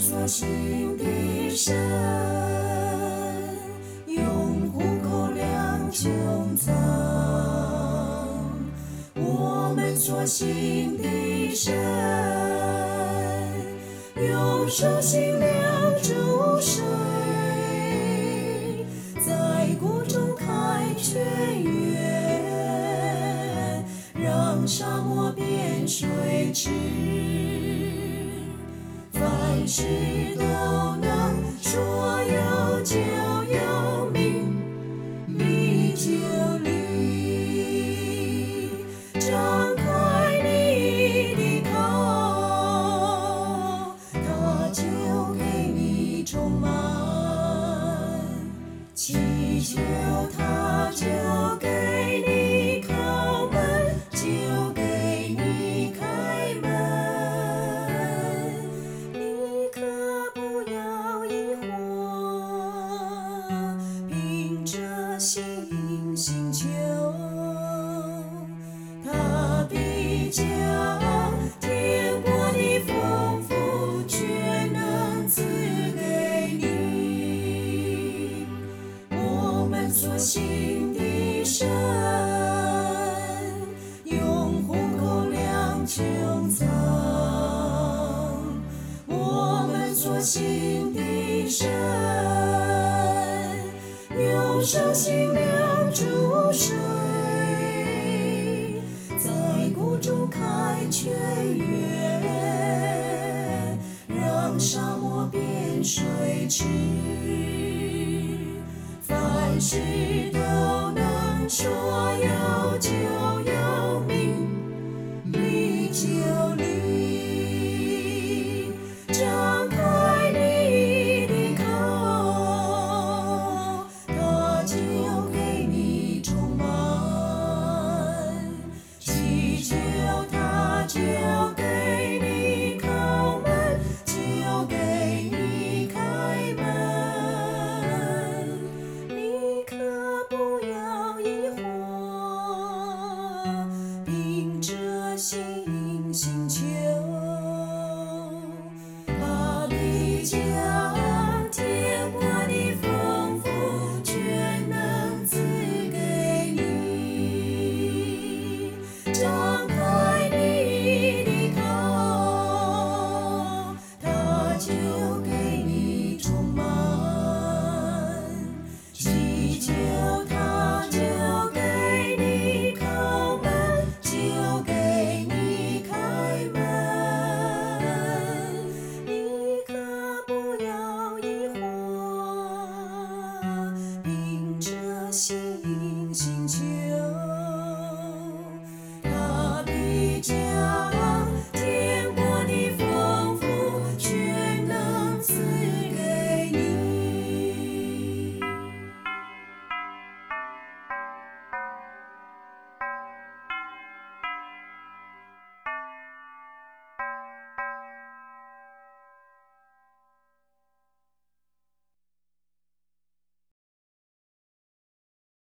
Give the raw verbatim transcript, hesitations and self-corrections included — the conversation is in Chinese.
所信的神，用虎口量穹苍。我们所信的神，用手心量诸水，在谷中开泉源，让沙漠变水池。凡事都能说有就有，名必就立。张开你的口，他就给你充满；祈求他就给你叩门，就给你开门。你可不要疑惑，凭着信心求，他必将天国的丰富全能赐给你。我们所信的神，用虎口量穹苍。我们所信的神，用手心量诸水，在谷中开泉源，让沙漠变水池。凡事都能说